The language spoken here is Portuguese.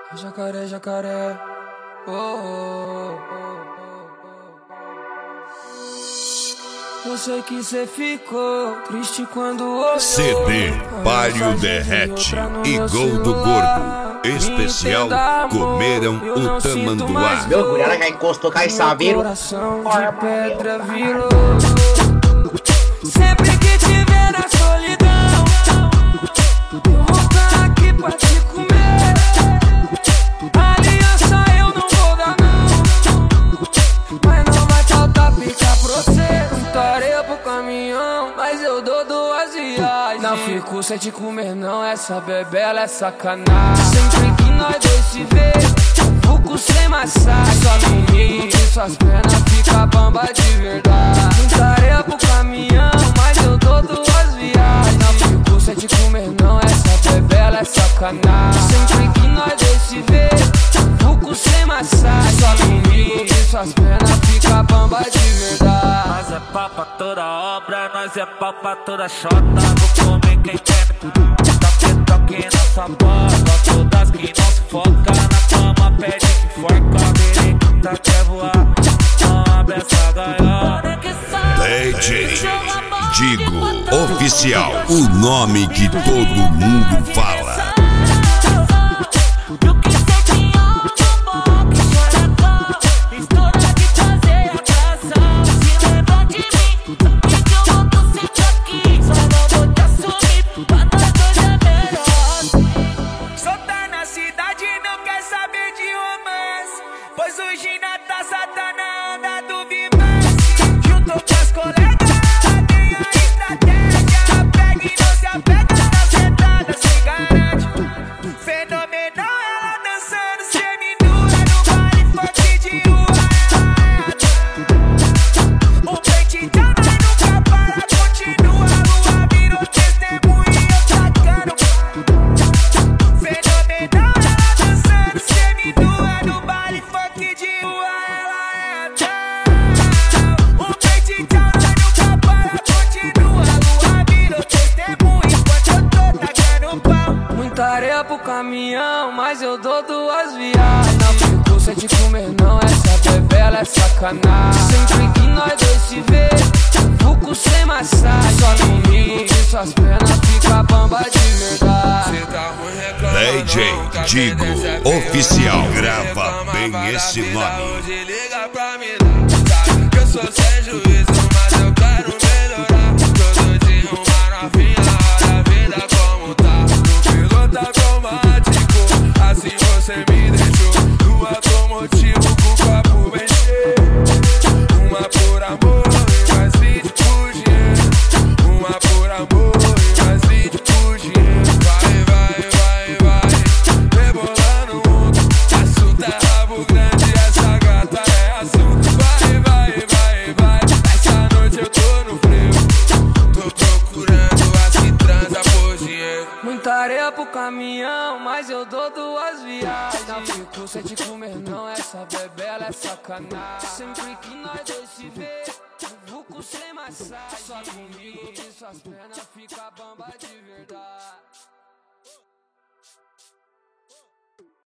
Jacaré, jacaré. Oh, oh, oh. Eu sei que cê ficou triste quando olhou. CD Palio Derrete e Gol do Gordo. Especial Comeram o Tamanduá. Meu guriara já encostou com essa vírus. Coração de pedra virou. Sempre que tiver na solidão, eu vou estar aqui pra te comer. Aliança eu não vou dar não, mas não vai faltar picar pra você. Muita areia pro caminhão, mas eu dou duas viagens. Não fico sem te comer não, essa bebela é sacanagem. Sempre que nós dois se vê, fuco sem massagem. Só comigo e suas pernas fica bamba de verdade. Muita areia pro caminhão, mas eu dou duas viagens. Não fico sem te comer não, essa bebela é sacanagem. Sempre que nós dois se vê, fuco sem massagem. Só comigo e suas pernas fica bamba de verdade. Nós é pau pra toda obra, nós é pau pra toda chota. Vou comer quem quer me dar toque na sua bola. Todas que não se foca na cama, pede que forca. Berequita quer voar, não abre essa gaiola. DJ Digo Oficial, o nome que todo mundo fala. Pois o Gina taça tá na onda do Vivance. Juntou com as colegas, tem a estratégia. Pega e não se apega na sentada, se garante. Fenomenal, ela dançando seminua no baile funk de rua. O peitão nós nunca para, continua. A lua virou testemunha e eu tacando. Fenomenal, ela dançando seminua no baile funk de rua, ela é tal. O peitão nós nunca para, continua. A lua virou testemunha enquanto eu tô tacando pau. Muita areia pro caminhão, mas eu dou duas viagens. Não fico sem te comer não, essa bebela é sacanagem. Sempre que nós dois se vê, fuco sem massagem. Só comigo e suas pernas fica bamba de verdade. DJ Digo Oficial, grava bem esse nome. Hoje liga pra mim, sabe que eu sou sem juízo, mas eu quero melhorar. Todo dia uma novinha, olha a vida como tá. No piloto automático, assim você me deixou. No automotivo com o papo bem cheio. Uma por amor e mais 20 por dinheiro. Uma por amor e mais 20 por dinheiro. Vai, vai, vai, vai, rebolando o mundo. Assunto é rabo grande, essa gata é assunto. Vai, vai, vai, vai, essa noite eu tô no freio. Tô procurando as que transa por dinheiro. Muita areia pro caminhão, mas eu dou duas viagens. Não fico sem te comer não, essa bebela é sacanagem. Sempre que nós dois se vê, fuco sem massagem. Só comigo e suas pernas fica bamba de verdade.